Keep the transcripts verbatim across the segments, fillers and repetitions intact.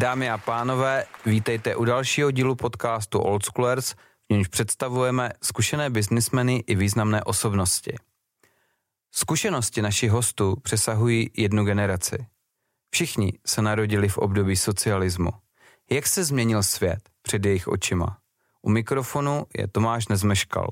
Dámy a pánové, vítejte u dalšího dílu podcastu Old Schoolers, v němž představujeme zkušené biznismeny i významné osobnosti. Zkušenosti našich hostů přesahují jednu generaci. Všichni se narodili v období socialismu. Jak se změnil svět před jejich očima? U mikrofonu je Tomáš Nezmeškal.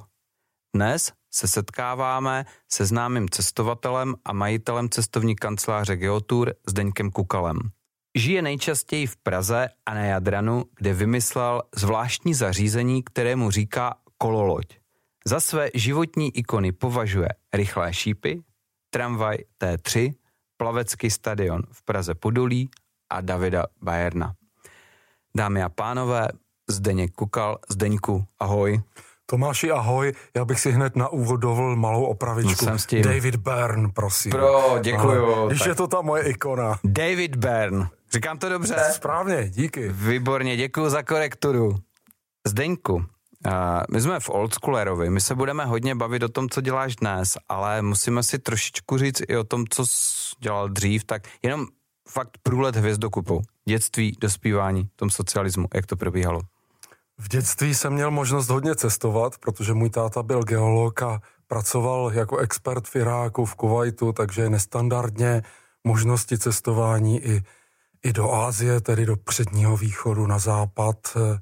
Dnes se setkáváme se známým cestovatelem a majitelem cestovní kanceláře Geotour Zdeňkem Kukalem. Žije nejčastěji v Praze a na Jadranu, kde vymyslel zvláštní zařízení, kterému říká kololoď. Za své životní ikony považuje rychlé šípy, tramvaj T tři, plavecký stadion v Praze Podolí a Davida Bayerna. Dámy a pánové, Zdeněk Kukal. Zdeňku, ahoj. Tomáši, ahoj, já bych si hned na úvod dovolil malou opravičku. David Byrne, prosím. Pro, děkuju. Když je to ta moje ikona. David Byrne. Říkám to dobře? Správně, díky. Výborně, děkuju za korekturu. Zdeňku, uh, my jsme v Old Schoolerovi, my se budeme hodně bavit o tom, co děláš dnes, ale musíme si trošičku říct i o tom, co jsi dělal dřív, tak jenom fakt průlet hvězdokupou. Dětství, dospívání, v tom socialismu, jak to probíhalo? V dětství jsem měl možnost hodně cestovat, protože můj táta byl geolog a pracoval jako expert v Iráku, v Kuvajtu, takže nestandardně možnosti cestování i, i do Asie, tedy do předního východu na západ,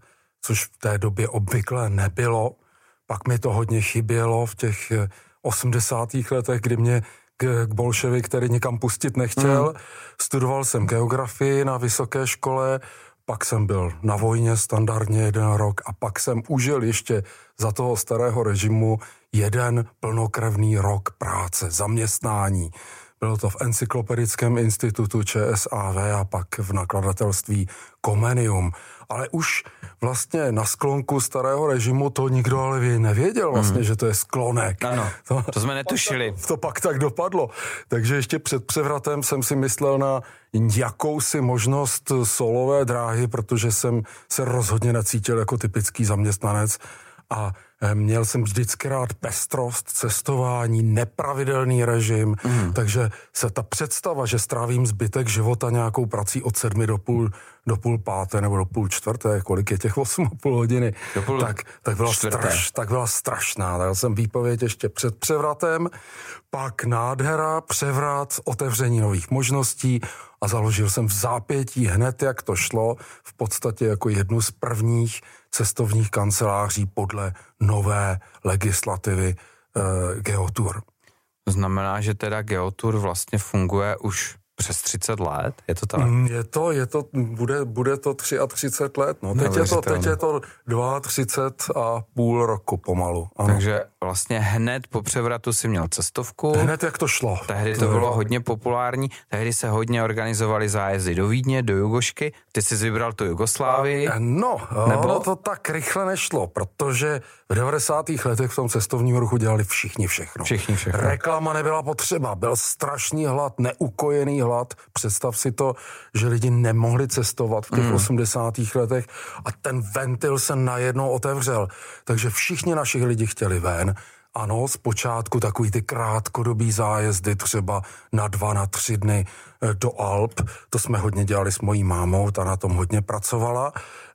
což v té době obvykle nebylo. Pak mi to hodně chybělo v těch osmdesátých letech, kdy mě k, k bolševik, který nikam pustit nechtěl. Mm. Studoval jsem geografii na vysoké škole, pak jsem byl na vojně standardně jeden rok a pak jsem užil ještě za toho starého režimu jeden plnokrevný rok práce, zaměstnání. Bylo to v Encyklopedickém institutu ČSAV a pak v nakladatelství Comenium. Ale už vlastně na sklonku starého režimu to nikdo ale nevěděl vlastně, mm. že to je sklonek. Ano, to, to jsme netušili. To, to pak tak dopadlo. Takže ještě před převratem jsem si myslel na jakousi možnost solové dráhy, protože jsem se rozhodně necítil jako typický zaměstnanec a měl jsem vždycky rád pestrost, cestování, nepravidelný režim, mm. takže se ta představa, že strávím zbytek života nějakou prací od sedmi do půl, do půl páté nebo do půl čtvrté, kolik je těch osm a půl hodiny, tak, tak, byla straš, tak byla strašná. Dal jsem výpověď ještě před převratem, pak nádhera, převrat, otevření nových možností a založil jsem v zápětí hned, jak to šlo, v podstatě jako jednu z prvních cestovních kanceláří podle nové legislativy e, Geotour. To znamená, že teda Geotour vlastně funguje už přes třicet let, je to tak? Je to, je to, bude, bude to třicet tři let, no. Teď je, to, teď je to třicet dva a půl roku pomalu. Ano. Takže vlastně hned po převratu si měl cestovku. Hned jak to šlo. Tehdy to, to bylo hodně populární, tehdy se hodně organizovaly zájezdy do Vídně, do Jugošky. Ty jsi vybral tu Jugoslávii. No, nebo to tak rychle nešlo, protože v devadesátých letech v tom cestovním ruchu dělali všichni všechno. Všichni všechno. Reklama nebyla potřeba, byl strašný hlad, neukojený hlad. Představ si to, že lidi nemohli cestovat v těch mm. osmdesátých letech a ten ventil se najednou otevřel. Takže všichni naši lidi chtěli ven. Ano, zpočátku takový ty krátkodobý zájezdy, třeba na dva, na tři dny do Alp. To jsme hodně dělali s mojí mámou, ta na tom hodně pracovala.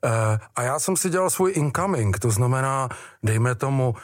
A já jsem si dělal svůj incoming, to znamená, dejme tomu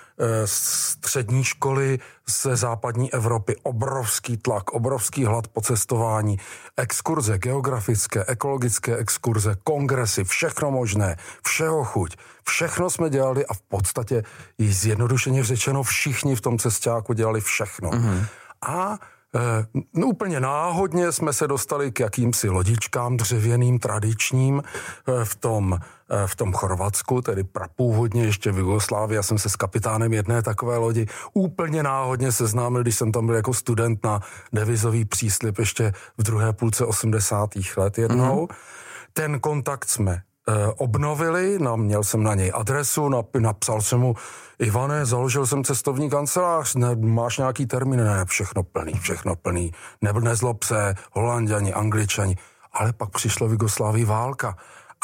střední školy ze západní Evropy, obrovský tlak, obrovský hlad po cestování, exkurze geografické, ekologické exkurze, kongresy, všechno možné, všeho chuť. Všechno jsme dělali a v podstatě i zjednodušeně řečeno všichni v tom cestáku dělali všechno. Mm-hmm. A e, no, úplně náhodně jsme se dostali k jakýmsi lodičkám dřevěným, tradičním e, v tom, e, v tom Chorvatsku, tedy prapůvodně ještě v Jugoslávii. Já jsem se s kapitánem jedné takové lodi úplně náhodně seznámil, když jsem tam byl jako student na devizový příslib ještě v druhé půlce osmdesátých let jednou. Mm-hmm. Ten kontakt jsme obnovili, no, měl jsem na něj adresu, napsal jsem mu, Ivane, založil jsem cestovní kancelář, ne, máš nějaký termín? Ne, všechno plný, všechno plný, nebyl nezlob se, Holanďani, Angličani, ale pak přišla v Jugoslávii válka a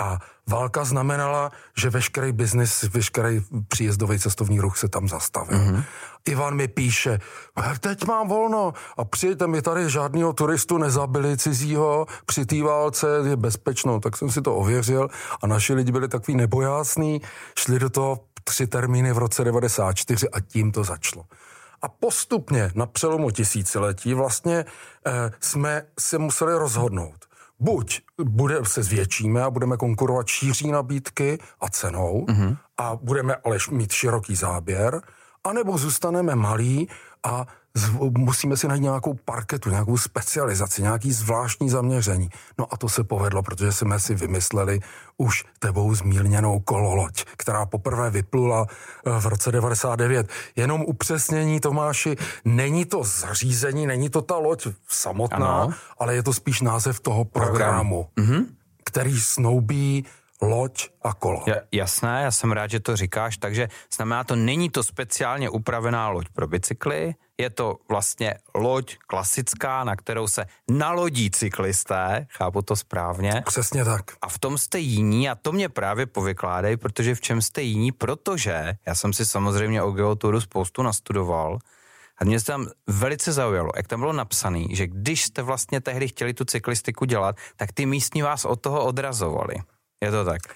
válka znamenala, že veškerý biznis, veškerý příjezdový cestovní ruch se tam zastavil. Mm-hmm. Ivan mi píše, teď mám volno a přijďte, mi tady žádného turistu nezabili cizího, při té válce je bezpečno. Tak jsem si to ověřil a naši lidi byli takový nebojácní, šli do toho tři termíny v roce devadesát čtyři a tím to začalo. A postupně na přelomu tisíciletí vlastně eh, jsme se museli rozhodnout. Buď bude, se zvětšíme a budeme konkurovat šíří nabídky a cenou mm-hmm. a budeme ale mít široký záběr, anebo zůstaneme malí a z, musíme si najít nějakou parketu, nějakou specializaci, nějaký zvláštní zaměření. No a to se povedlo, protože jsme si vymysleli už tebou zmírněnou kololoď, která poprvé vyplula v roce devadesát devět. Jenom upřesnění, Tomáši, není to zařízení, není to ta loď samotná, ano. ale je to spíš název toho programu, Program. mm-hmm. který snoubí loď a kolo. Jasné, já jsem rád, že to říkáš, takže znamená to, není to speciálně upravená loď pro bicykly, je to vlastně loď klasická, na kterou se nalodí cyklisté, chápu to správně. Přesně tak. A v tom jste jiní a to mě právě povykládej, protože v čem jste jiní, protože já jsem si samozřejmě o Geotouru spoustu nastudoval a mě se tam velice zaujalo, jak tam bylo napsané, že když jste vlastně tehdy chtěli tu cyklistiku dělat, tak ty místní vás od toho odrazovali. Je to tak?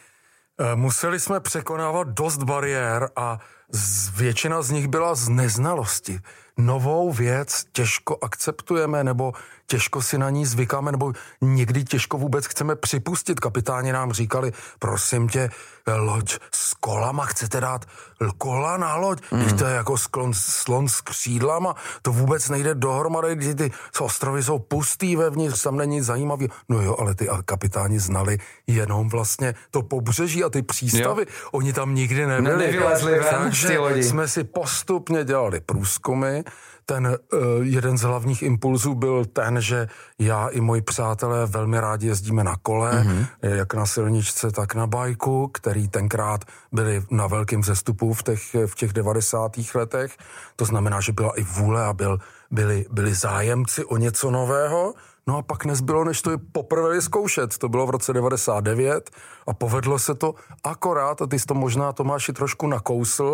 Museli jsme překonávat dost bariér a z, většina z nich byla z neznalosti. Novou věc těžko akceptujeme, nebo těžko si na ní zvykáme, nebo někdy těžko vůbec chceme připustit. Kapitáni nám říkali, prosím tě, loď s kolama, chcete dát kola na loď? Mm. Když to je jako sklon, slon s křídlama, to vůbec nejde dohromady, když ty ostrovy jsou pustý vevnitř, tam není nic zajímavý. No jo, ale ty kapitáni znali jenom vlastně to pobřeží a ty přístavy. Jo. Oni tam nikdy nebyli. Nevylezli ven, takže jsme si postupně dělali průzkumy. Ten uh, jeden z hlavních impulzů byl ten, že já i moji přátelé velmi rádi jezdíme na kole, mm-hmm. jak na silničce, tak na bajku, který tenkrát byli na velkém vzestupu v těch, v těch devadesátých letech. To znamená, že byla i vůle a byl, byli, byli zájemci o něco nového. No a pak nezbylo, než to je poprvé vyzkoušet. To bylo v roce devadesát devět a povedlo se to akorát, a ty jsi to možná, Tomáši, trošku nakousl,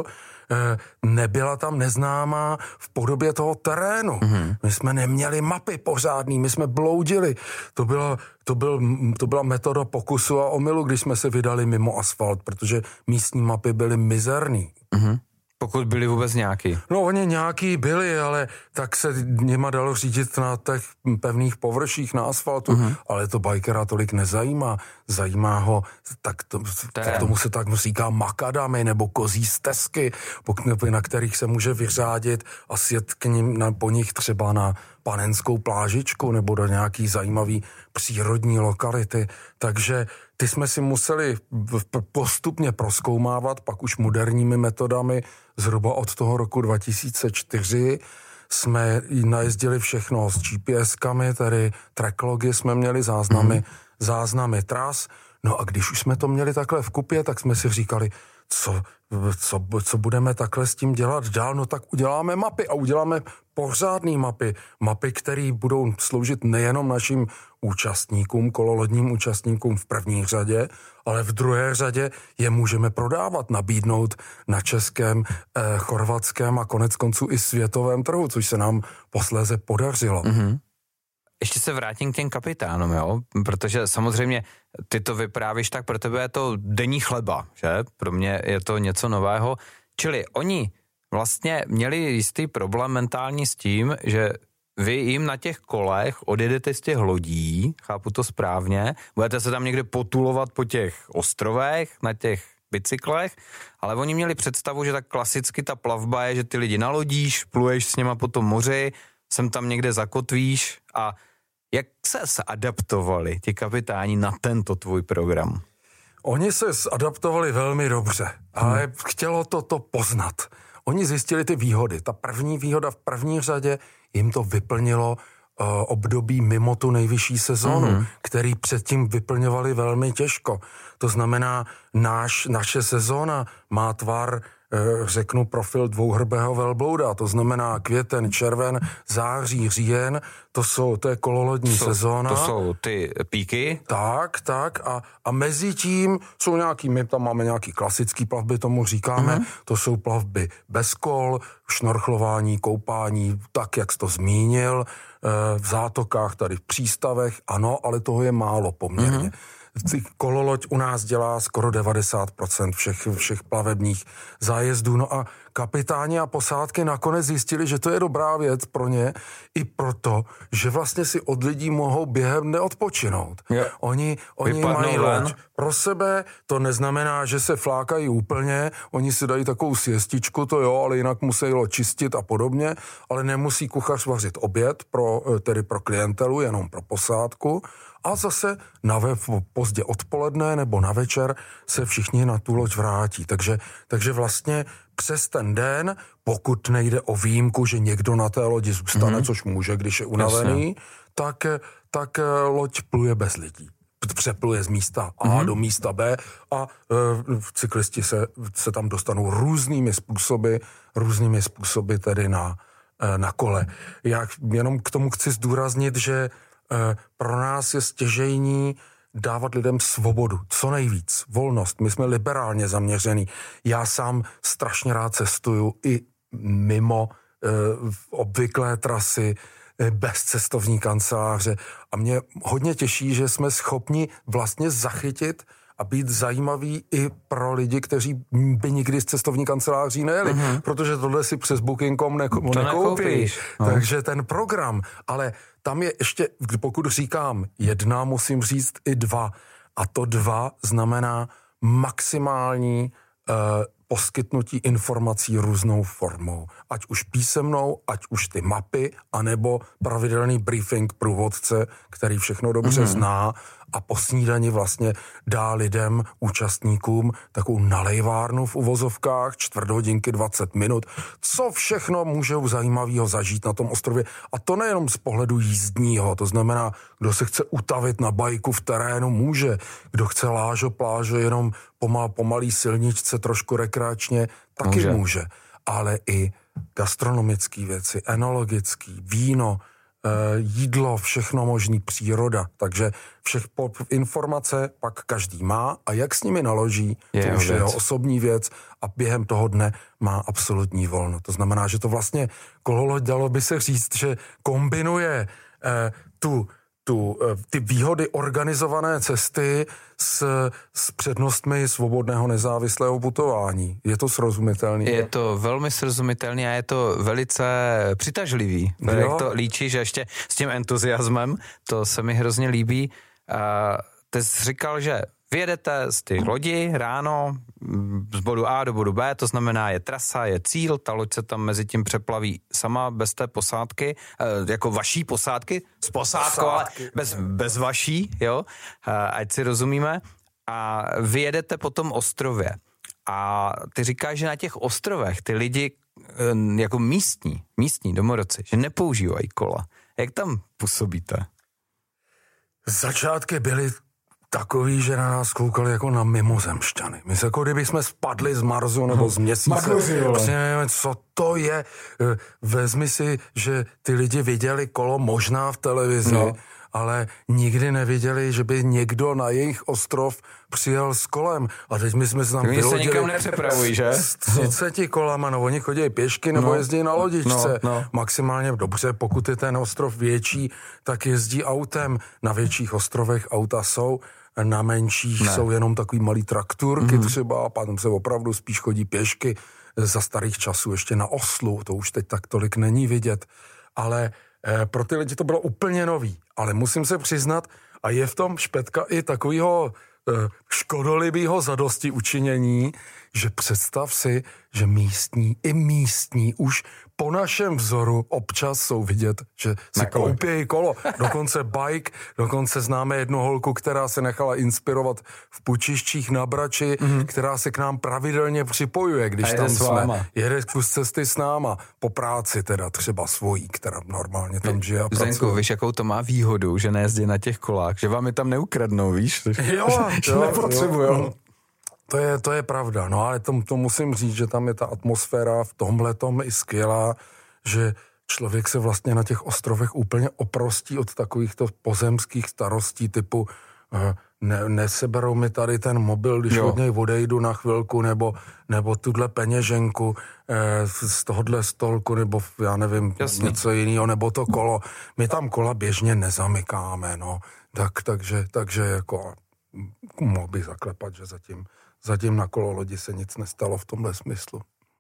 nebyla tam neznámá v podobě toho terénu. Mm-hmm. My jsme neměli mapy pořádný, my jsme bloudili. To byla, to, byl, to byla metoda pokusu a omylu, když jsme se vydali mimo asfalt, protože místní mapy byly mizerný. Mm-hmm. Pokud byli vůbec nějaký. No oni nějaký byli, ale tak se něma dalo řídit na těch pevných površích na asfaltu, uh-huh. ale to bajkera tolik nezajímá. Zajímá ho, tak, to, tak tomu se tak říká makadamy nebo kozí stezky, na kterých se může vyřádit a sjet k nim na, po nich třeba na panenskou plážičku nebo do nějaký zajímavý přírodní lokality. Takže ty jsme si museli postupně prozkoumávat, pak už moderními metodami, zhruba od toho roku dva tisíce čtyři jsme najezdili všechno s G P S kami, tedy tracklogy jsme měli, záznamy, mm. záznamy tras. No a když už jsme to měli takhle v kupě, tak jsme si říkali, co, co, co budeme takhle s tím dělat dál, no tak uděláme mapy a uděláme pořádný mapy. Mapy, které budou sloužit nejenom našim účastníkům, kololodním účastníkům v první řadě, ale v druhé řadě je můžeme prodávat, nabídnout na českém, eh, chorvatském a konec konců i světovém trhu, což se nám posléze podařilo. Mm-hmm. Ještě se vrátím k těm kapitánům, jo? Protože samozřejmě ty to vyprávíš, tak pro tebe je to denní chleba, že? Pro mě je to něco nového. Čili oni vlastně měli jistý problém mentální s tím, že vy jim na těch kolech odjedete z těch lodí, chápu to správně, budete se tam někde potulovat po těch ostrovech, na těch bicyklech, ale oni měli představu, že tak klasicky ta plavba je, že ty lidi nalodíš, pluješ s něma po tom moři, sem tam někde zakotvíš a jak se adaptovali ti kapitáni na tento tvůj program? Oni se adaptovali velmi dobře, ale hmm. chtělo to to poznat. Oni zjistili ty výhody. Ta první výhoda v první řadě jim to vyplnilo uh, období mimo tu nejvyšší sezónu, mm-hmm. který předtím vyplňovali velmi těžko. To znamená, náš, naše sezóna má tvar, řeknu, profil dvouhrbého velblouda, to znamená květen, červen, září, říjen, to jsou, to je kololodní to, sezóna. To jsou ty píky. Tak, tak a, a mezi tím jsou nějaký, my tam máme nějaký klasický plavby, tomu říkáme, mm-hmm. to jsou plavby bez kol, šnorchlování, koupání, tak, jak jsi to zmínil, v zátokách, tady v přístavech, ano, ale toho je málo poměrně. Mm-hmm. Kololoď u nás dělá skoro devadesát procent všech, všech plavebních zájezdů. No a kapitáni a posádky nakonec zjistili, že to je dobrá věc pro ně i proto, že vlastně si od lidí mohou během neodpočinout. Je. Oni, oni mají loď pro sebe, to neznamená, že se flákají úplně, oni si dají takovou siestičku, to jo, ale jinak musí loď čistit a podobně, ale nemusí kuchař vařit oběd pro, tedy pro klientelu, jenom pro posádku. A zase na ve, pozdě odpoledne nebo na večer se všichni na tu loď vrátí. Takže, takže vlastně přes ten den, pokud nejde o výjimku, že někdo na té lodi zůstane, mm-hmm. což může, když je unavený, tak, tak loď pluje bez lidí. Přepluje z místa A mm-hmm. do místa B a e, cyklisti se, se tam dostanou různými způsoby, různými způsoby tedy na, e, na kole. Já jenom k tomu chci zdůraznit, že pro nás je stěžejní dávat lidem svobodu, co nejvíc, volnost. My jsme liberálně zaměřený. Já sám strašně rád cestuju i mimo e, obvyklé trasy, e, bez cestovní kanceláře a mě hodně těší, že jsme schopni vlastně zachytit a být zajímavý i pro lidi, kteří by nikdy z cestovní kanceláří nejeli, mm-hmm. protože tohle si přes booking tečka com neko- to nekoupí. No. Takže ten program, ale tam je ještě, pokud říkám jedna, musím říct i dva. A to dva znamená maximální uh, poskytnutí informací různou formou. Ať už písemnou, ať už ty mapy, anebo pravidelný briefing průvodce, který všechno dobře mm-hmm. zná a po snídani vlastně dá lidem, účastníkům takovou nalejvárnu v uvozovkách, čtvrt hodinky, dvacet minut, co všechno můžou zajímavého zažít na tom ostrově. A to nejenom z pohledu jízdního, to znamená, kdo se chce utavit na bajku v terénu, může. Kdo chce lážo, plážo, jenom pomal, pomalý silničce, trošku rekreačně, taky může. může. Ale i gastronomické věci, enologické, víno, jídlo, všechno možný, příroda. Takže všech informace pak každý má a jak s nimi naloží, je to už je jeho osobní věc a během toho dne má absolutní volno. To znamená, že to vlastně kololoď, dalo by se říct, že kombinuje eh, tu Tu, ty výhody organizované cesty s, s přednostmi svobodného nezávislého putování. Je to srozumitelný? Je to velmi srozumitelný a je to velice přitažlivý. Jak to líčí, že ještě s tím entuziasmem, to se mi hrozně líbí. A ty jsi říkal, že vyjedete z těch lodi ráno z bodu A do bodu B, to znamená je trasa, je cíl, ta loď se tam mezi tím přeplaví sama bez té posádky, jako vaší posádky, s posádkou, ale bez, bez vaší, jo, ať si rozumíme. A vyjedete po tom ostrově. A ty říkáš, že na těch ostrovech ty lidi jako místní, místní domorodci, že nepoužívají kola. Jak tam působíte? Začátky byly takový, že na nás koukali jako na mimozemšťany. My se jako kdyby jsme spadli z Marsu nebo z Měsíce. Nevím, co to je. Vezmi si, že ty lidi viděli kolo možná v televizi, no. ale nikdy neviděli, že by někdo na jejich ostrov přijel s kolem. A teď my jsme se tam vylodili. Oni se nikam nepřepravují, že? S třiceti kolama, no oni chodí pěšky nebo no. jezdí na lodičce. No, no. Maximálně dobře, pokud je ten ostrov větší, tak jezdí autem. Na větších ostrovech auta jsou, na menších ne. jsou jenom takový malý trakturky mm-hmm. třeba, a potom se opravdu spíš chodí pěšky. Za starých časů ještě na oslu, to už teď tak tolik není vidět. Ale eh, pro ty lidi to bylo úplně nový. Ale musím se přiznat, a je v tom špetka i takovýho eh, škodolibýho zadosti učinění, že představ si, že místní, i místní už po našem vzoru občas jsou vidět, že si koupějí kolo. Dokonce bike, dokonce známe jednu holku, která se nechala inspirovat v Pučiščích na Brači, mm-hmm. která se k nám pravidelně připojuje, když tam jsme. Jede kus cesty s náma, po práci teda třeba svojí, která normálně tam žije a pracuje. Zdenku, víš, jakou to má výhodu, že nejezdí na těch kolách, že vám je tam neukradnou, víš? Jo, že jo, nepotřebujou. Jo. To je, to je pravda, no ale to, to musím říct, že tam je ta atmosféra v tomhletom i skvělá, že člověk se vlastně na těch ostrovech úplně oprostí od takovýchto pozemských starostí typu ne, neseberou mi tady ten mobil, když jo. od něj odejdu na chvilku, nebo, nebo tuhle peněženku eh, z tohohle stolku, nebo já nevím, Jasný. něco jiného, nebo to kolo. My tam kola běžně nezamykáme, no. Tak, takže, takže jako mohl bych zaklepat, že zatím Zatím na kololodi se nic nestalo v tomhle smyslu.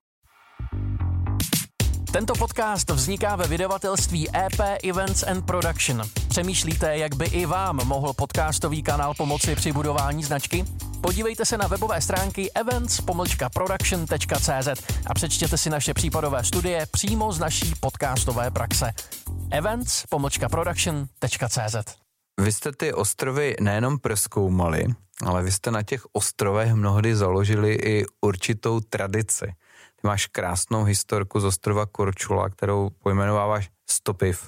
Tento podcast vzniká ve vydavatelství E P Events and Production. Přemýšlíte, jak by i vám mohl podcastový kanál pomoci při budování značky? Podívejte se na webové stránky events pomlčka production tečka cé zet a přečtěte si naše případové studie přímo z naší podcastové praxe. events pomlčka production tečka cé zet. Vy jste ty ostrovy nejenom prozkoumali, ale vy jste na těch ostrovech mnohdy založili i určitou tradici. Ty máš krásnou historku z ostrova Korčula, kterou pojmenováváš Stopiv.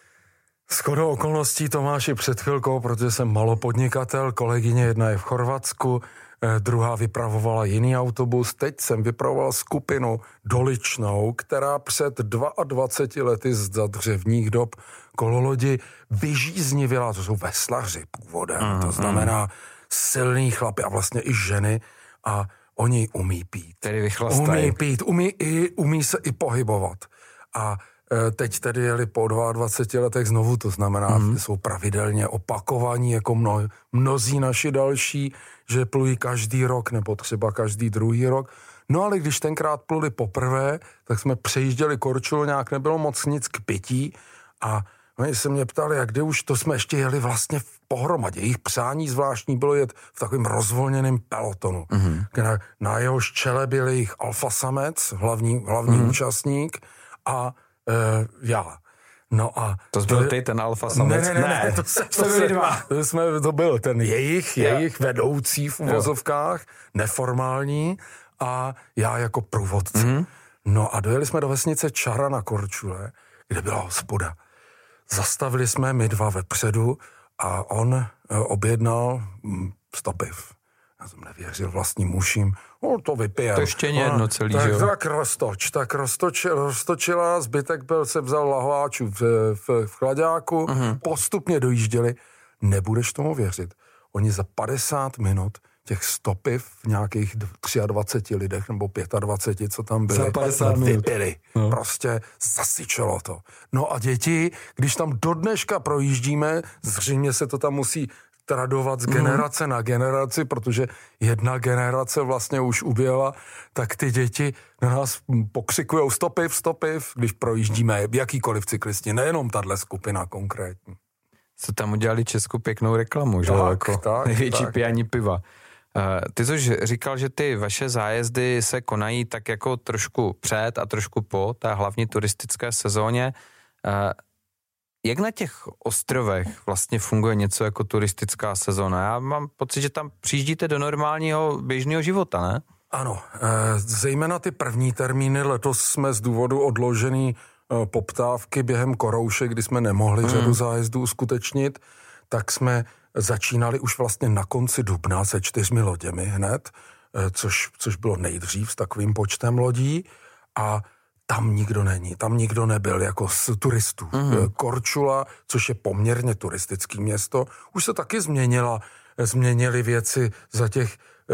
Shodou okolností to máš i před chvilkou, protože jsem malopodnikatel, kolegyně jedna je v Chorvatsku, eh, druhá vypravovala jiný autobus, teď jsem vypravoval skupinu doličnou, která před dvaceti dvěma lety za dřevních dob kololodi vyžíznivila, to jsou veslaři původem, mm, to znamená silný chlapi a vlastně i ženy a oni umí pít. Tedy vychlastají. Umí pít, umí, i, umí se i pohybovat. A e, teď tedy jeli po dvaceti dvou letech znovu, to znamená, mm. jsou pravidelně opakovaní jako mno, mnozí naši další, že plují každý rok nebo třeba každý druhý rok. No ale když tenkrát pluli poprvé, tak jsme přejížděli Korčulu, nějak nebylo moc nic k pití a oni se mě ptali, jak kdy už to jsme ještě jeli vlastně v pohromadě. Jejich přání zvláštní bylo jet v takovém rozvolněném pelotonu. Mm-hmm. Na, na jehož čele byl jejich alfasamec, hlavní, hlavní mm-hmm. účastník a e, já. No a to byl ty, ten alfasamec? Ne, ne, ne, ne, to, se, to, se, to, jsme, to byl ten jejich, jejich vedoucí v uvozovkách, neformální a já jako průvodce. Mm-hmm. No a dojeli jsme do vesnice Čara na Korčule, kde byla hospoda. Zastavili jsme my dva vepředu a on objednal Stopiv. Já jsem nevěřil vlastním uším. No, to vypijem. To ještě jedno celý, tak, že jo? Tak roztoč. Tak roztoč, roztočila, zbytek byl, se vzal lahváčů v, v, v chladáku, uh-huh. postupně dojížděli. Nebudeš tomu věřit. Oni za padesát minut těch Stopiv v nějakých dvaceti třech lidech nebo dvaceti pěti, co tam byli, za padesát minut vypili. No. Prostě zasyčelo to. No a děti, když tam do dneška projíždíme, zřejmě se to tam musí tradovat z generace mm. na generaci, protože jedna generace vlastně už uběhla, tak ty děti na nás pokřikujou Stopiv, Stopiv, když projíždíme jakýkoliv cyklisti, nejenom tahle skupina konkrétní. Co tam udělali Česku pěknou reklamu, že? Tak, jako tak, největší tak. pijání piva. Uh, ty jsi říkal, že ty vaše zájezdy se konají tak jako trošku před a trošku po té hlavní turistické sezóně. Uh, jak na těch ostrovech vlastně funguje něco jako turistická sezóna? Já mám pocit, že tam přijíždíte do normálního běžného života, ne? Ano, e, zejména ty první termíny, letos jsme z důvodu odložený e, poptávky během korouše, kdy jsme nemohli mm. řadu zájezdů uskutečnit, tak jsme začínali už vlastně na konci dubna se čtyřmi loděmi hned, e, což, což bylo nejdřív s takovým počtem lodí a tam nikdo není, tam nikdo nebyl jako z turistů. Mm. Korčula, což je poměrně turistický město, už se taky změnila, změnily věci za těch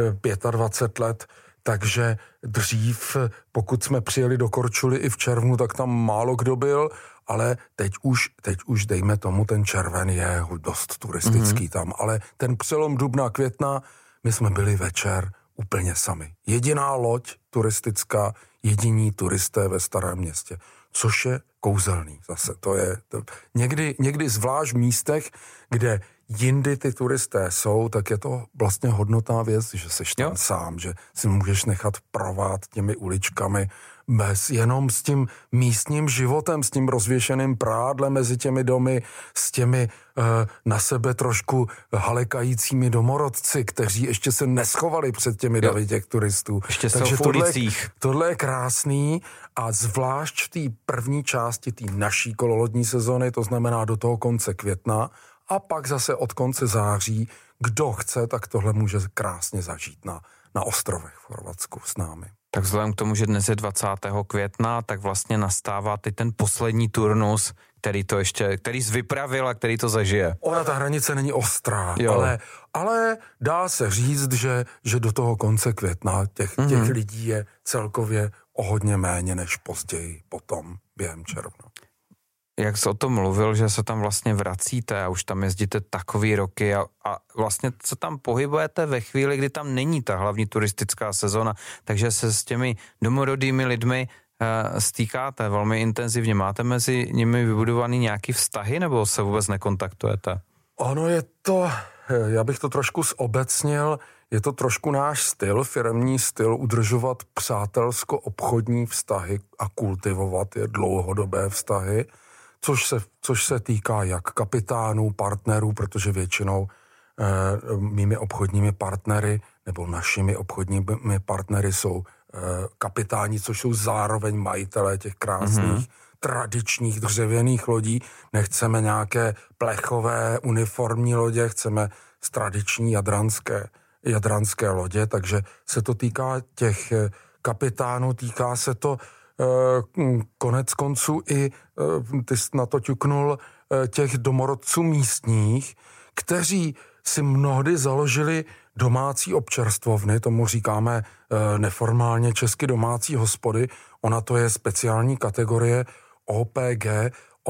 dvacet pět let, takže dřív, pokud jsme přijeli do Korčuly i v červnu, tak tam málo kdo byl, ale teď už, teď už dejme tomu, ten červen je dost turistický mm. tam, ale ten přelom dubna, května, my jsme byli večer úplně sami. Jediná loď turistická, jediní turisté ve Starém Městě, což je kouzelný zase. To je to. Někdy, někdy zvlášť v místech, kde jindy ty turisté jsou, tak je to vlastně hodnotná věc, že seš tam jo. sám, že si můžeš nechat provát těmi uličkami bez jenom s tím místním životem, s tím rozvěšeným prádlem mezi těmi domy, s těmi uh, na sebe trošku halekajícími domorodci, kteří ještě se neschovali před těmi davy těch turistů. Ještě Takže jsou v tohle, ulicích. Tohle je krásný a zvlášť v té první části té naší kololodní sezony, to znamená do toho konce května a pak zase od konce září, kdo chce, tak tohle může krásně zažít na, na ostrovech v Chorvatsku s námi. Tak vzhledem k tomu, že dnes je dvacátého května, tak vlastně nastává teď ten poslední turnus, který to ještě, který jsi vypravil a který to zažije. Ona ta hranice není ostrá, ale, ale dá se říct, že, že do toho konce května těch, mm-hmm. těch lidí je celkově o hodně méně než později potom během června. Jak jsi o tom mluvil, že se tam vlastně vracíte a už tam jezdíte takový roky a, a vlastně se tam pohybujete ve chvíli, kdy tam není ta hlavní turistická sezona, takže se s těmi domorodými lidmi uh, stýkáte velmi intenzivně. Máte mezi nimi vybudovaný nějaký vztahy nebo se vůbec nekontaktujete? Ono je to, já bych to trošku zobecnil, je to trošku náš styl, firemní styl, udržovat přátelsko-obchodní vztahy a kultivovat je dlouhodobé vztahy. Což se, což se týká jak kapitánů, partnerů, protože většinou e, mými obchodními partnery nebo našimi obchodními partnery jsou e, kapitáni, což jsou zároveň majitelé těch krásných mm-hmm. tradičních dřevěných lodí. Nechceme nějaké plechové uniformní lodě, chceme tradiční jadranské, jadranské lodě, takže se to týká těch kapitánů, týká se to konec konců i, ty jsi na to ťuknul, těch domorodců místních, kteří si mnohdy založili domácí občerstvovny, tomu říkáme neformálně česky domácí hospody, ona to je speciální kategorie O P G,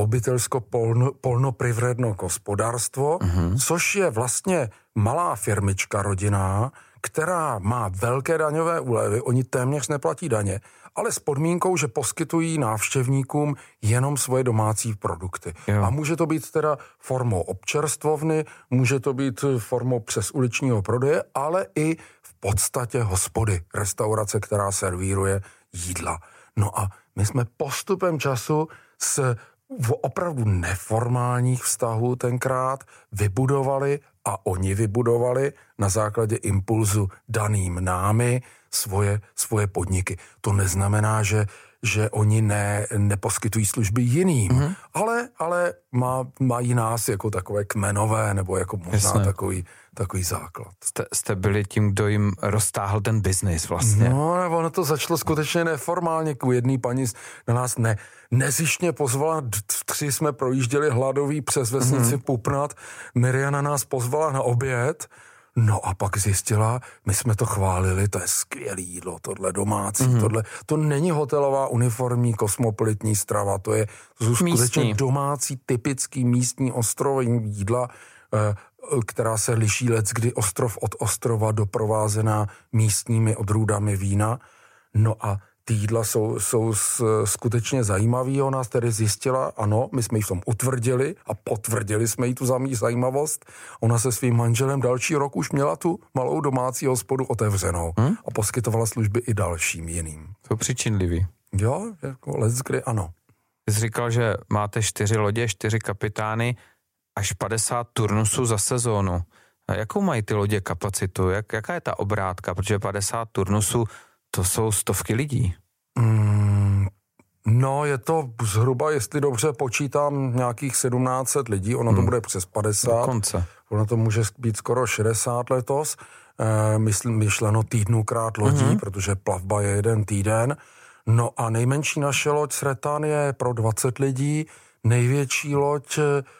obytelsko-polnoprivredno hospodárstvo, uh-huh. což je vlastně malá firmička rodinná, která má velké daňové úlevy, oni téměř neplatí daně, ale s podmínkou, že poskytují návštěvníkům jenom svoje domácí produkty. Jo. A může to být teda formou občerstvovny, může to být formou přes uličního prodeje, ale i v podstatě hospody, restaurace, která servíruje jídla. No a my jsme postupem času s v opravdu neformálních vztahů tenkrát vybudovali a oni vybudovali na základě impulzu daným námi svoje, svoje podniky. To neznamená, že, že oni ne, neposkytují služby jiným, mm-hmm. ale, ale má, mají nás jako takové kmenové nebo jako možná takový, takový základ. Jste, jste byli tím, kdo jim roztáhl ten biznis vlastně. No, nebo ono to začalo skutečně neformálně. U jedný paní na nás ne, nezištně pozvala, tři jsme projížděli hladový přes vesnici mm-hmm. Pupnat, Miriana nás pozvala na oběd, no a pak zjistila, my jsme to chválili, to je skvělé jídlo, tohle domácí, mm-hmm. tohle, to není hotelová uniformní kosmopolitní strava, to je to jsou skutečně domácí, typický místní ostrovní jídla, která se liší leckdy ostrov od ostrova, doprovázená místními odrůdami vína. No a ty jídla jsou, jsou skutečně zajímavý. Ona tedy zjistila, ano, my jsme ji v tom utvrdili a potvrdili jsme jí tu zajímavost. Ona se svým manželem další rok už měla tu malou domácí hospodu otevřenou hmm? a poskytovala služby i dalším jiným. To přičinlivý. Jo, jako leckdy ano. Ty jsi říkal, že máte čtyři lodě, čtyři kapitány, až padesát turnusů za sezónu. A jakou mají ty lodě kapacitu? Jak, jaká je ta obrátka? Protože padesát turnusů, to jsou stovky lidí. Mm, no, je to zhruba, jestli dobře počítám, nějakých sedmnáct set lidí. Ono hmm. to bude přes padesát. Dokonce. Ono to může být skoro šedesát letos. E, mysl, myšleno týdnu krát lodí, hmm. protože plavba je jeden týden. No a nejmenší naše loď Sretan je pro dvacet lidí. Největší loď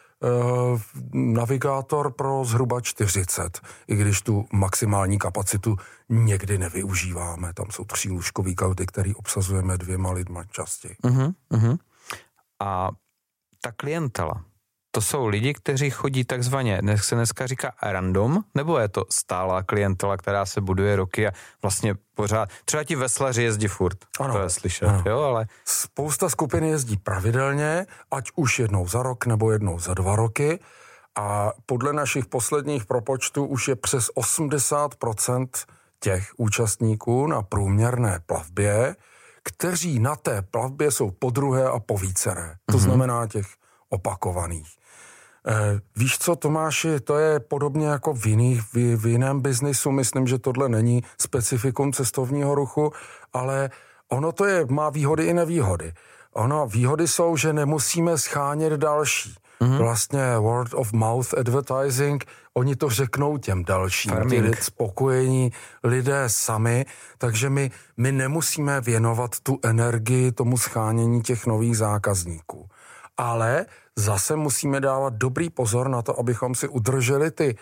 navigátor pro zhruba čtyřicet, i když tu maximální kapacitu někdy nevyužíváme. Tam jsou třílůžkový kauty, který obsazujeme dvěma lidma častěji. Uh-huh, uh-huh. A ta klientela, to jsou lidi, kteří chodí takzvaně, dnes se dneska říká random, nebo je to stálá klientela, která se buduje roky a vlastně pořád, třeba ti veslaři jezdí furt, ano, to je slyšet, ano. Jo, ale... Spousta skupin jezdí pravidelně, ať už jednou za rok nebo jednou za dva roky A podle našich posledních propočtů už je přes osmdesát procent těch účastníků na průměrné plavbě, kteří na té plavbě jsou podruhé a povíceré. To mm-hmm. znamená těch opakovaných. E, víš co, Tomáši, to je podobně jako v, jiných, v, v jiném biznisu. Myslím, že tohle není specifikum cestovního ruchu, ale ono to je, má výhody i nevýhody. Ono, výhody jsou, že nemusíme schánět další. Mm-hmm. Vlastně word of mouth advertising, oni to řeknou těm dalším. Ty lid, spokojení lidé sami, takže my, my nemusíme věnovat tu energii tomu schánění těch nových zákazníků. Ale zase musíme dávat dobrý pozor na to, abychom si udrželi ty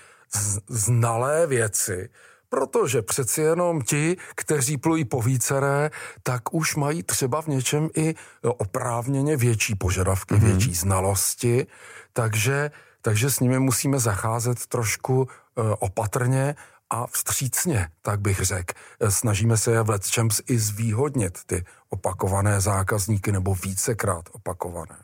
znalé věci, protože přeci jenom ti, kteří plují po víceré, tak už mají třeba v něčem i oprávněně větší požadavky, mm-hmm. větší znalosti, takže, takže s nimi musíme zacházet trošku uh, opatrně a vstřícně, tak bych řekl. Snažíme se je v lecčems i zvýhodnit ty opakované zákazníky nebo vícekrát opakované.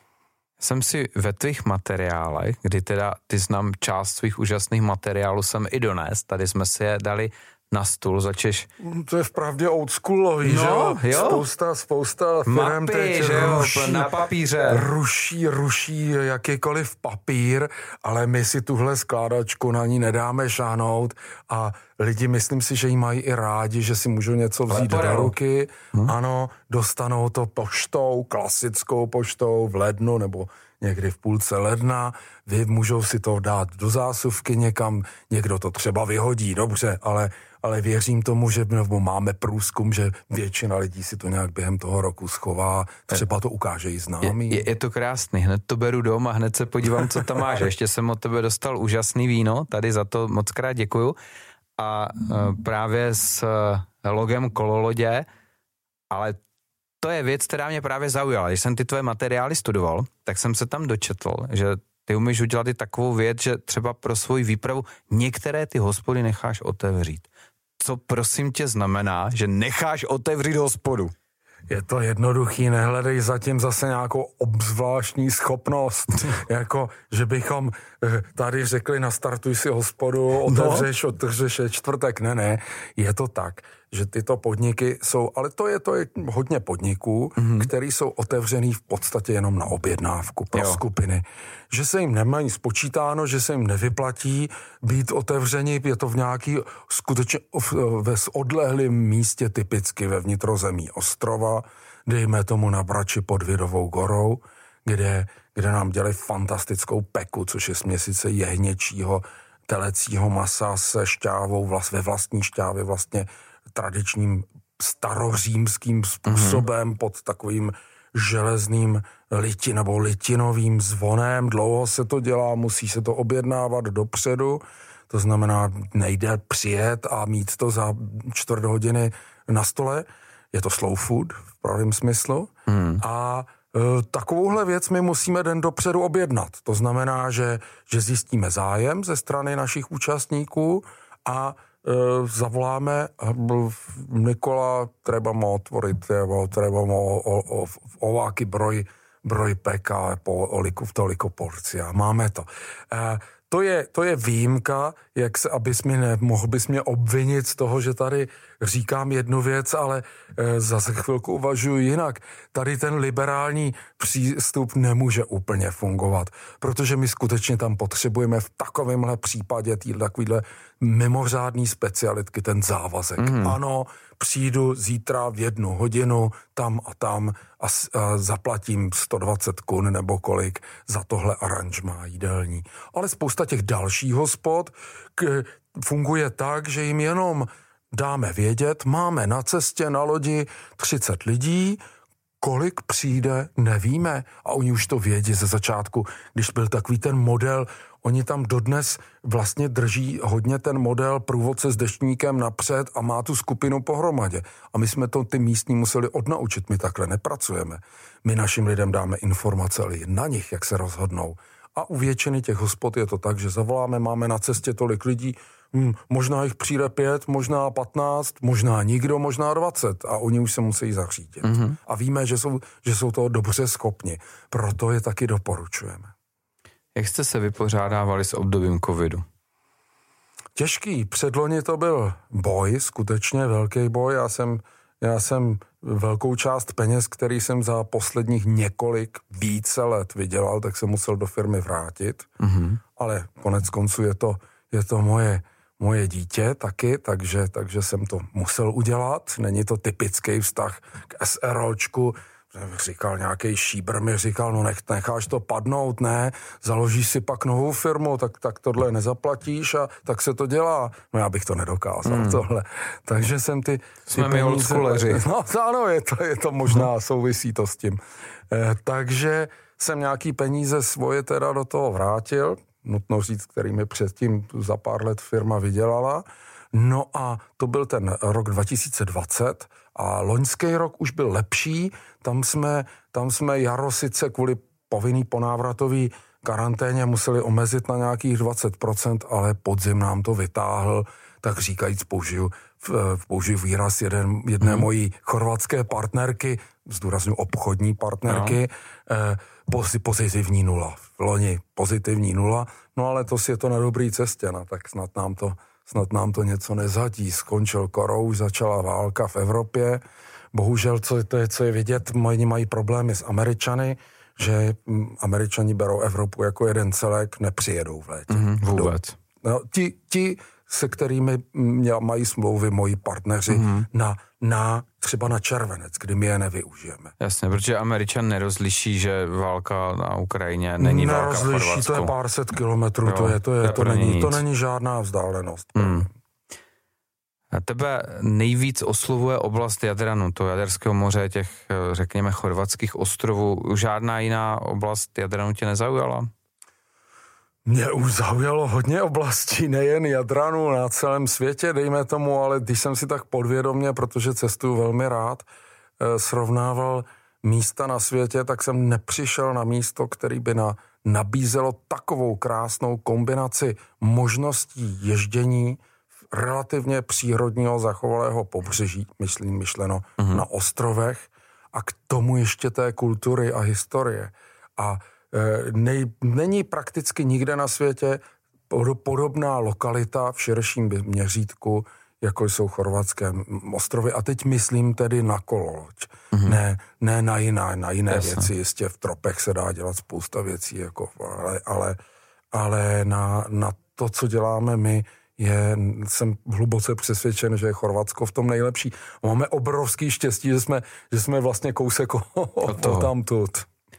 Jsem si ve tvých materiálech, kdy teda ty znám část svých úžasných materiálů jsem i dones, tady jsme si je dali na stůl, začeš... To je vpravdě oldschoolový, no, že jo? Spousta, spousta firem teď že jo, ruší, na papíře. Ruší, ruší jakýkoliv papír, ale my si tuhle skládačku na ní nedáme šáhnout a lidi, myslím si, že jí mají i rádi, že si můžou něco vzít do ruky. Hm? Ano, dostanou to poštou, klasickou poštou v lednu nebo někdy v půlce ledna, vy můžou si to dát do zásuvky někam, někdo to třeba vyhodí, dobře, ale, ale věřím tomu, že nebo máme průzkum, že většina lidí si to nějak během toho roku schová, třeba to ukáže i známý. Je, je, je to krásný, hned to beru doma, hned se podívám, co tam máš. Ještě jsem od tebe dostal úžasný víno, tady za to moc krát děkuju. A uh, právě s uh, logem kololodě, ale to je věc, která mě právě zaujala. Když jsem ty tvoje materiály studoval, tak jsem se tam dočetl, že ty umíš udělat i takovou věc, že třeba pro svoji výpravu některé ty hospody necháš otevřít. Co prosím tě znamená, že necháš otevřít hospodu? Je to jednoduchý, nehledej zatím zase nějakou obzvláštní schopnost, jako že bychom tady řekli, nastartuj si hospodu, otevřeš, no. otevřeš je čtvrtek, ne, ne, je to tak, že tyto podniky jsou, ale to je to je hodně podniků, mm-hmm. které jsou otevřený v podstatě jenom na objednávku pro jo. skupiny, že se jim nemají spočítáno, že se jim nevyplatí být otevření, je to v nějaký skutečně ve odlehlém místě, typicky ve vnitrozemí ostrova, dejme tomu na Brači pod Vidovou gorou, kde, kde nám dělají fantastickou peku, což je směsice jehněčího, telecího masa se šťávou, vlast, ve vlastní šťávě vlastně tradičním starořímským způsobem mm-hmm. pod takovým železným liti nebo litinovým zvonem. Dlouho se to dělá, musí se to objednávat dopředu, to znamená nejde přijet a mít to za čtvrt hodiny na stole. Je to slow food v pravém smyslu mm. a e, takovouhle věc my musíme den dopředu objednat. To znamená, že, že zjistíme zájem ze strany našich účastníků a e, zavoláme Nikola, trebamo otvoriť, trebamo ováky broj, broj peka po oliku v toliko porcia. Máme to. E, To je, to je výjimka, jak se, abys mi ne, mohl bys mě obvinit z toho, že tady říkám jednu věc, ale e, zase chvilku uvažuji jinak. Tady ten liberální přístup nemůže úplně fungovat, protože my skutečně tam potřebujeme v takovémhle případě tý, takovýhle mimořádný specialitky, ten závazek. Mm. Ano, přijdu zítra v jednu hodinu tam a tam a, a zaplatím sto dvacet kun nebo kolik za tohle aranžmá jídelní. Ale spousta těch dalších hospod k, funguje tak, že jim jenom dáme vědět, máme na cestě na lodi třicet lidí, kolik přijde, nevíme. A oni už to vědí ze začátku, když byl takový ten model, oni tam dodnes vlastně drží hodně ten model průvodce s deštníkem napřed a má tu skupinu pohromadě. A my jsme to ty místní museli odnaučit, my takhle nepracujeme. My našim lidem dáme informace, ale na nich, jak se rozhodnou. A u většiny těch hospod je to tak, že zavoláme, máme na cestě tolik lidí, hm, možná jich přijde pět, možná patnáct, možná nikdo, možná dvacet a oni už se musí zařídit. Mm-hmm. A víme, že jsou, že jsou toho dobře schopni, proto je taky doporučujeme. Jak jste se vypořádávali s obdobím covidu? Těžký. Předloni to byl boj, skutečně velký boj. Já jsem, já jsem velkou část peněz, který jsem za posledních několik více let vydělal, tak jsem musel do firmy vrátit. Mm-hmm. Ale konec konců je to, je to moje, moje dítě taky, takže, takže jsem to musel udělat. Není to typický vztah k SROčku. Říkal nějaký šíbr, mi říkal, no nech, necháš to padnout, ne, založíš si pak novou firmu, tak, tak tohle nezaplatíš a tak se to dělá. No já bych to nedokázal, hmm. tohle. Takže jsem ty... Jsme my oldschooleři. No ano, je to, je to možná, souvisí to s tím. Eh, takže jsem nějaký peníze svoje teda do toho vrátil, nutno říct, který mi předtím za pár let firma vydělala. No a to byl ten rok dva tisíce dvacet a loňský rok už byl lepší. Tam jsme, tam jsme jaro sice kvůli povinný ponávratový karanténě museli omezit na nějakých dvacet procent, ale podzim nám to vytáhl, tak říkajíc použiju, použiju výraz jeden, jedné hmm. mojí chorvatské partnerky, zdůrazňuji obchodní partnerky, no. eh, pozitivní nula. V loni pozitivní nula, no ale to si je to na dobrý cestě, no, tak snad nám to Snad nám to něco nezadí. Skončil korou, začala válka v Evropě. Bohužel, co, to je, co je vidět, mají, mají problémy s Američany, že Američani berou Evropu jako jeden celek, nepřijedou v létě. Mm, vůbec. No, ti, ti, se kterými mě, mají smlouvy moji partneři mm. na, na třeba na červenec, kdy my je nevyužijeme. Jasně, protože Američan nerozliší, že válka na Ukrajině není válka v Chorvatsku. To je pár set kilometrů, jo, to je, to je, to, to není, to není žádná vzdálenost. Mm. A tebe nejvíc oslovuje oblast Jadranu, to Jaderského moře, těch, řekněme, chorvatských ostrovů. Žádná jiná oblast Jadranu tě nezaujala? Mě už zaujalo hodně oblastí, nejen Jadranu, na celém světě, dejme tomu, ale když jsem si tak podvědomě, protože cestuju velmi rád, eh, srovnával místa na světě, tak jsem nepřišel na místo, který by na, nabízelo takovou krásnou kombinaci možností ježdění relativně přírodního zachovalého pobřeží, myslím myšleno mm-hmm. na ostrovech, a k tomu ještě té kultury a historie. A Nej, není prakticky nikde na světě podobná lokalita v širším měřítku, jako jsou chorvatské ostrovy. A teď myslím tedy na kololoď. Mm-hmm. Ne, ne na jiné, na jiné věci. Jistě v tropech se dá dělat spousta věcí, jako, ale, ale, ale na, na to, co děláme my, je, jsem hluboce přesvědčen, že je Chorvatsko v tom nejlepší. Máme obrovský štěstí, že jsme, že jsme vlastně kousek o tamtud.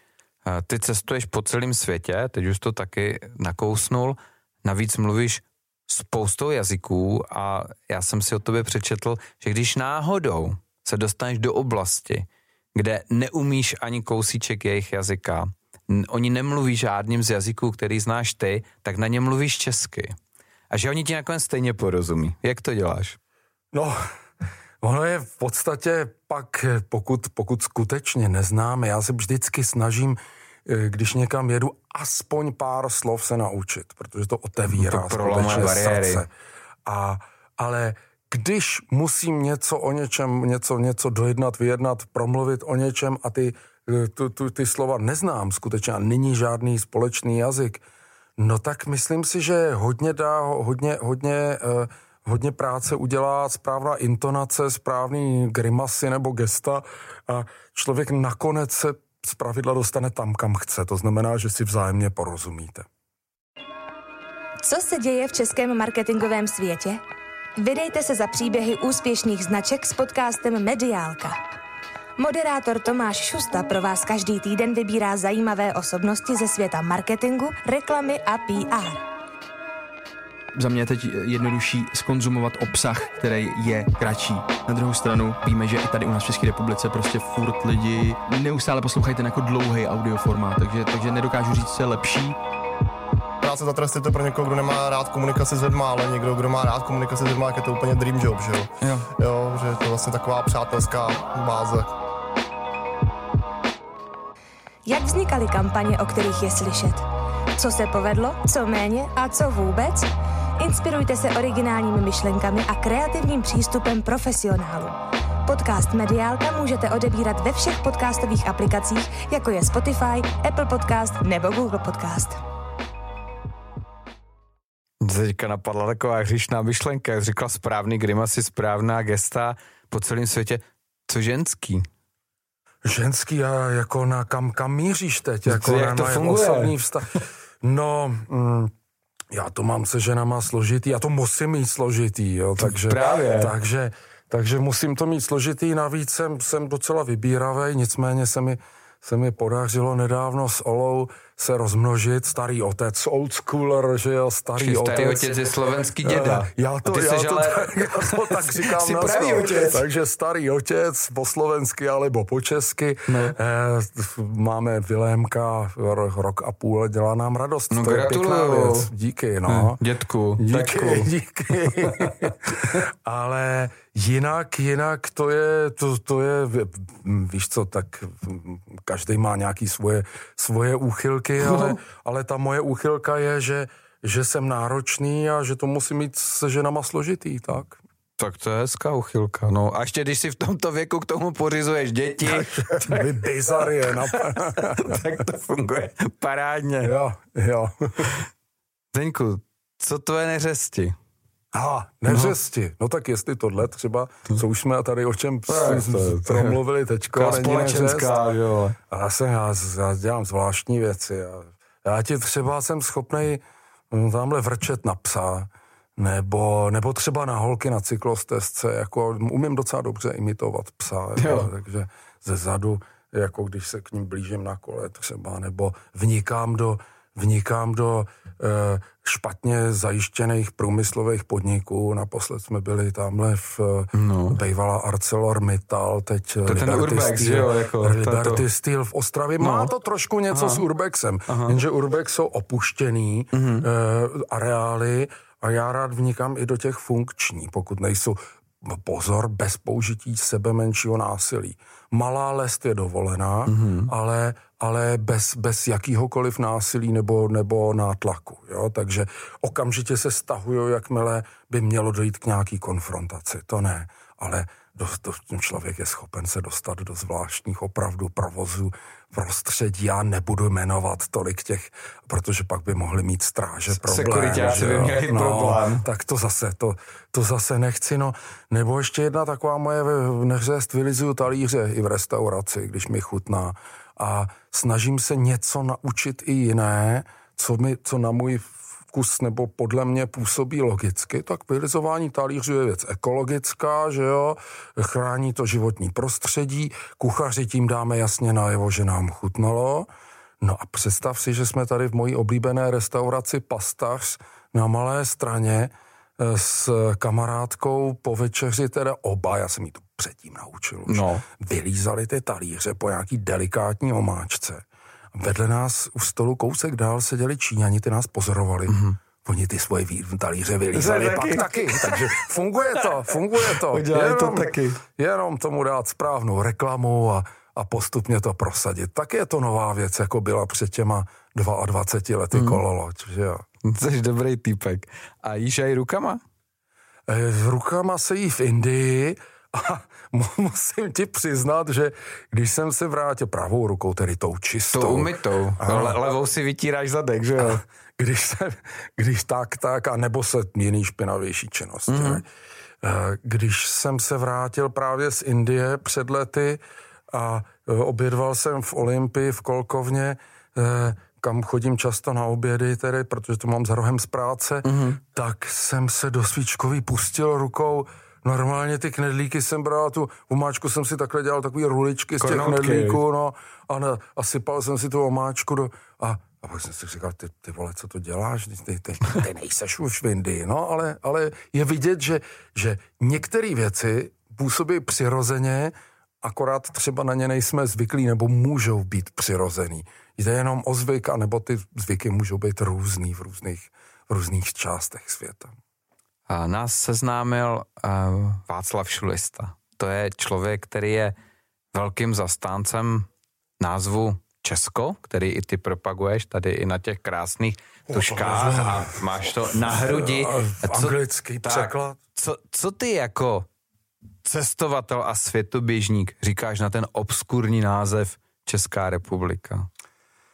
Ty cestuješ po celém světě, teď už to taky nakousnul, navíc mluvíš spoustou jazyků a já jsem si o tobě přečetl, že když náhodou se dostaneš do oblasti, kde neumíš ani kousíček jejich jazyka, oni nemluví žádným z jazyků, který znáš ty, tak na ně mluvíš česky. A že oni ti nakonec stejně porozumí. Jak to děláš? No... Ono je v podstatě pak, pokud, pokud skutečně neznáme, já se vždycky snažím, když někam jedu, aspoň pár slov se naučit, protože to otevírá skutečně srdce. A, ale když musím něco o něčem, něco, něco dojednat, vyjednat, promluvit o něčem a ty, tu, tu, ty slova neznám skutečně a není žádný společný jazyk, no tak myslím si, že hodně dá, hodně, hodně... Uh, Hodně práce udělá správná intonace, správný grimasy nebo gesta a člověk nakonec se zpravidla dostane tam, kam chce. To znamená, že si vzájemně porozumíte. Co se děje v českém marketingovém světě? Vydejte se za příběhy úspěšných značek s podcastem Mediálka. Moderátor Tomáš Šusta pro vás každý týden vybírá zajímavé osobnosti ze světa marketingu, reklamy a P R. Za mě je teď jednodušší zkonzumovat obsah, který je kratší. Na druhou stranu víme, že i tady u nás v České republice prostě furt lidi neustále poslouchají ten jako dlouhý audioformát, takže, takže nedokážu říct, co je lepší. Práce za trest je to pro někoho, kdo nemá rád komunikaci s lidma, ale někdo, kdo má rád komunikaci s lidma, jak je to úplně dream job, že jo? Jo. Jo, že je to vlastně taková přátelská báze. Jak vznikaly kampaně, o kterých je slyšet? Co se povedlo, co méně a co vůbec? Inspirujte se originálními myšlenkami a kreativním přístupem profesionálů. Podcast Mediálka můžete odebírat ve všech podcastových aplikacích, jako je Spotify, Apple Podcast nebo Google Podcast. Teďka napadla taková hříšná myšlenka, jak říkal správný grimasy, správná gesta po celém světě. Co ženský? Ženský a jako na kam, kam míříš teď? Jako jak to funguje? Osobní vztah. No, mm, já to mám se ženama složitý, já to musím mít složitý, jo, takže, Právě. takže, takže musím to mít složitý, navíc jsem, jsem docela vybíravej, nicméně se mi, se mi podařilo nedávno s Olou se rozmnožit, starý otec, old schooler, že jo, starý otec. Starý otec je slovenský děda. Já to, já to, ale... tak, já to tak říkám Jsi na pravý otec. Takže starý otec, po slovensky alebo po česky. No. Eh, máme Vilémka, rok a půl, dělá nám radost. No, to je pěkná věc. Díky, no. Hm, dětku. Díky, díky. Ale jinak, jinak to je, to, to je, víš co, tak každý má nějaký svoje, svoje úchylky, ale, ale ta moje úchylka je, že, že jsem náročný a že to musí mít se ženama složitý, tak? Tak to je hezká uchylka, no. A ještě když si v tomto věku k tomu pořizuješ děti, tak mi bizar je. Na... tak to funguje parádně. Jo, jo. Zdeňku, co tvoje neřesti? Aha, neřesti. No. no tak jestli tohle třeba, co už jsme tady o čem promluvili teďko, není neřest. Jo. A já, jsem, já, já dělám zvláštní věci. Já, já ti třeba jsem schopnej tamhle vrčet na psa, nebo, nebo třeba na holky na cyklostezce, jako umím docela dobře imitovat psa, jako, takže ze zadu, jako když se k ním blížím na kole třeba, nebo vnikám do vnikám do e, špatně zajištěných průmyslových podniků. Naposled jsme byli tamhle v no. bývala ArcelorMittal, teď to ten Urbex, Steel, jo, jako Liberty Steel v Ostravě. No. Má to trošku něco Aha. s Urbexem, Aha. jenže Urbex jsou opuštěný mm-hmm. e, areály a já rád vnikám i do těch funkční, pokud nejsou pozor, bez použití sebe menšího násilí. Malá lest je dovolená, mm-hmm. ale, ale bez, bez jakýhokoliv násilí nebo, nebo nátlaku. Jo? Takže okamžitě se stahují, jakmile by mělo dojít k nějaký konfrontaci. To ne, ale do, do, člověk je schopen se dostat do zvláštních opravdu provozů prostředí. Já nebudu jmenovat tolik těch, protože pak by mohli mít stráže problém. Sekuritáři by měli no, problém. Tak to zase, to, to zase nechci. No. Nebo ještě jedna taková moje neřest, vylizuju talíře i v restauraci, když mi chutná. A snažím se něco naučit i jiné, co, mi, co na můj vkus nebo podle mě působí logicky, tak vylizování talířů je věc ekologická, že jo, chrání to životní prostředí, kuchaři tím dáme jasně najevo, že nám chutnalo. No a představ si, že jsme tady v mojí oblíbené restauraci Pastař na Malé Straně s kamarádkou po večeři, teda oba, já jsem jí to předtím naučil už, no. vylízali ty talíře po nějaký delikátní omáčce. Vedle nás u stolu kousek dál seděli Číňani, ty nás pozorovali. Mm-hmm. Oni ty svoje talíře vylízali pak taky. taky. Takže funguje to, funguje to. Udělali to taky. Jenom tomu dát správnou reklamu a, a postupně to prosadit. Tak je to nová věc, jako byla před těma dvaceti lety mm. kololoď, že jo. Jsi dobrý týpek. A jíš aj rukama? E, rukama se jí v Indii a musím ti přiznat, že když jsem se vrátil pravou rukou, tedy tou čistou. To umytou. Le- levou si vytíráš zadek, že jo? Když se, když tak, tak, a nebo se jiný špinavější činnosti. Mm-hmm. Když jsem se vrátil právě z Indie před lety a obědval jsem v Olympii v Kolkovně, kam chodím často na obědy, tedy, protože to mám za rohem z práce, mm-hmm. tak jsem se do svíčkový pustil rukou. Normálně ty knedlíky jsem bral, tu omáčku jsem si takhle dělal, takový ruličky z těch Kornotky. knedlíků, no, a, ne, a sypal jsem si tu omáčku do, a, a pak jsem si říkal, ty, ty vole, co to děláš, ty, ty, ty nejseš už v Indii, no, ale, ale je vidět, že, že některé věci působí přirozeně, akorát třeba na ně nejsme zvyklí, nebo můžou být přirozený. Jde jenom o zvyk, anebo ty zvyky můžou být různý v různých, v různých částech světa. A nás seznámil uh, Václav Šulista. To je člověk, který je velkým zastáncem názvu Česko, který i ty propaguješ tady i na těch krásných tuškách a máš to na hrudi. Anglický překlad. Co, co ty jako cestovatel a světoběžník říkáš na ten obskurní název Česká republika?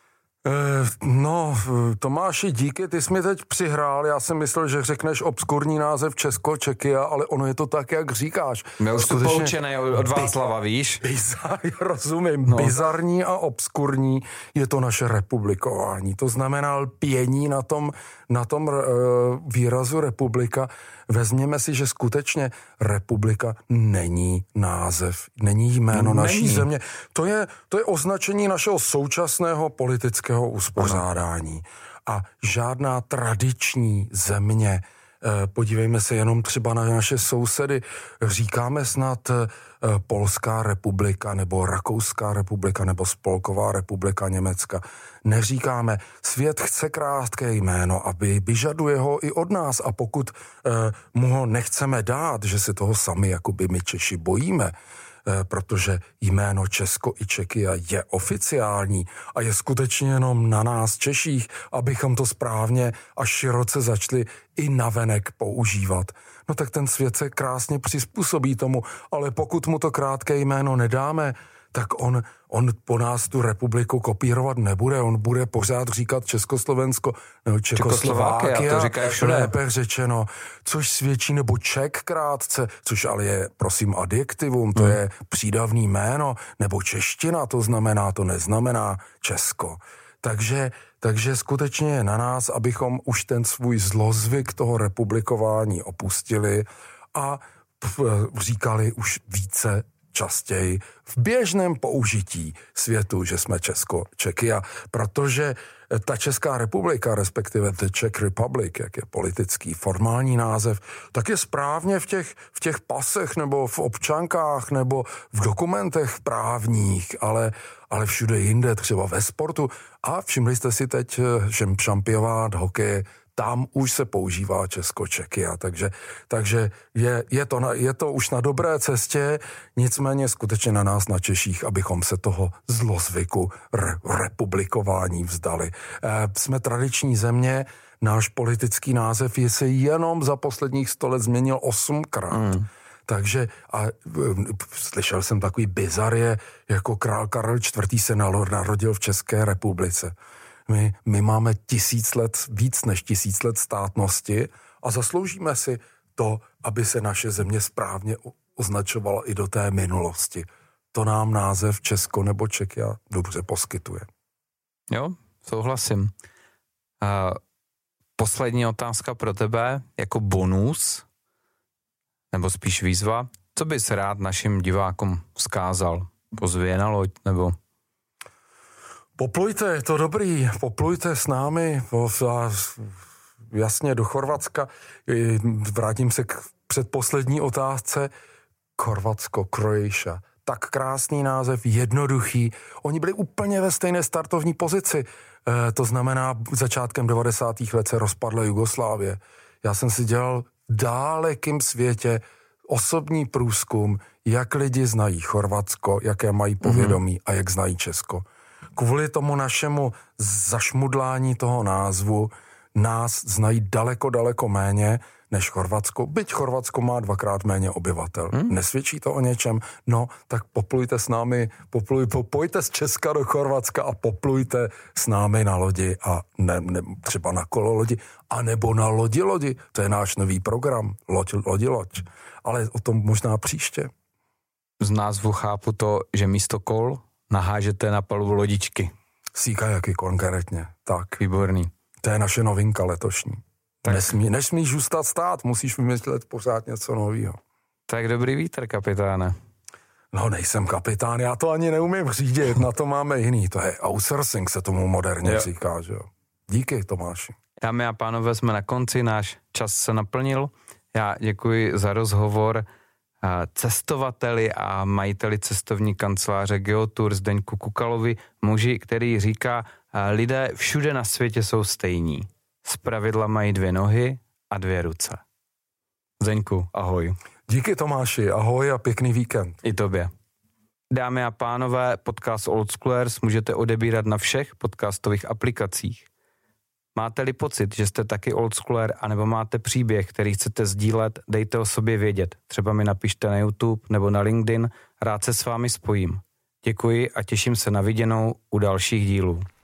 No, Tomáši, díky, ty jsi mi teď přihrál, já jsem myslel, že řekneš obskurní název Česko-Čekia, ale ono je to tak, jak říkáš. My už to poučené od Václava, víš? Bizar, rozumím, no. Bizarní a obskurní je to naše republikování. To znamená lpění na tom, na tom uh, výrazu republika. Vezměme si, že skutečně republika není název, není jméno není. naší země. To je, to je označení našeho současného politického uspořádání. A žádná tradiční země, podívejme se jenom třeba na naše sousedy, říkáme snad Polská republika nebo Rakouská republika nebo Spolková republika Německa. Neříkáme, svět chce krátké jméno, aby vyžaduje ho i od nás a pokud eh, mu ho nechceme dát, že se toho sami jakoby my Češi bojíme, protože jméno Česko i Čekia je oficiální a je skutečně jenom na nás Češích, abychom to správně a široce začali i navenek používat. No tak ten svět se krásně přizpůsobí tomu, ale pokud mu to krátké jméno nedáme, tak on, on po nás tu republiku kopírovat nebude, on bude pořád říkat Československo nebo Čekoslovákia, to říká všude. Lépe řečeno, což svědčí, nebo Ček krátce, což ale je, prosím, adjektivum, to hmm. je přídavný jméno, nebo čeština, to znamená, to neznamená Česko. Takže, takže skutečně je na nás, abychom už ten svůj zlozvyk toho republikování opustili a říkali už více častěji v běžném použití světu, že jsme Česko-Čekia, protože ta Česká republika, respektive the Czech Republic, jak je politický formální název, tak je správně v těch, v těch pasech nebo v občankách nebo v dokumentech právních, ale, ale všude jinde, třeba ve sportu. A všimli jste si teď, že šampionát hokeje, tam už se používá Česko-Čekia, takže, takže je, je, to na, je to už na dobré cestě, nicméně skutečně na nás, na Češích, abychom se toho zlozvyku re, republikování vzdali. E, jsme tradiční země, náš politický název je se jenom za posledních sto let změnil osmkrát. Mm. Takže a slyšel jsem takový bizar, je, jako král Karel čtvrtý se narodil v České republice. My, my máme tisíc let, víc než tisíc let státnosti a zasloužíme si to, aby se naše země správně označovala i do té minulosti. To nám název Česko nebo Čekia dobře poskytuje. Jo, souhlasím. A poslední otázka pro tebe, jako bonus, nebo spíš výzva. Co bys rád našim divákům vzkázal? Pozvě na loď, nebo... Poplujte, je to dobrý, poplujte s námi, jasně do Chorvatska. Vrátím se k předposlední otázce. Chorvatsko, Croatia. Tak krásný název, jednoduchý. Oni byli úplně ve stejné startovní pozici. E, to znamená, začátkem devadesátých let se rozpadla Jugoslávie. Já jsem si dělal v dálekým světě osobní průzkum, jak lidi znají Chorvatsko, jaké mají povědomí mm-hmm. a jak znají Česko. Kvůli tomu našemu zašmudlání toho názvu nás znají daleko, daleko méně než Chorvatsko. Byť Chorvatsko má dvakrát méně obyvatel. Hmm? Nesvědčí to o něčem? No, tak poplujte s námi, popluj, pojďte z Česka do Chorvatska a poplujte s námi na lodi a ne, ne, třeba na kolo lodi, anebo na lodi lodi. To je náš nový program, loď, lodi loď. Ale o tom možná příště. Z názvu chápu to, že místo kol nahážete na palubu lodičky. Síkajaky konkrétně, tak. Výborný. To je naše novinka letošní. Nesmí, nesmíš zůstat stát, musíš vymyslet pořád něco nového. Tak dobrý vítr, kapitáne. No, nejsem kapitán, já to ani neumím řídit, na to máme jiný. To je outsourcing, se tomu moderně jo. říká, že jo. Díky, Tomáši. Dámy a pánové, jsme na konci, náš čas se naplnil. Já děkuji za rozhovor cestovateli a majiteli cestovní kanceláře Geotour Zdeňku Kukalovi, muži, který říká, lidé všude na světě jsou stejní. Zpravidla mají dvě nohy a dvě ruce. Zdeňku, ahoj. Díky Tomáši, ahoj a pěkný víkend. I tobě. Dámy a pánové, podcast Old Schoolers můžete odebírat na všech podcastových aplikacích. Máte-li pocit, že jste taky oldschooler, anebo máte příběh, který chcete sdílet, dejte o sobě vědět. Třeba mi napište na YouTube nebo na LinkedIn, rád se s vámi spojím. Děkuji a těším se na viděnou u dalších dílů.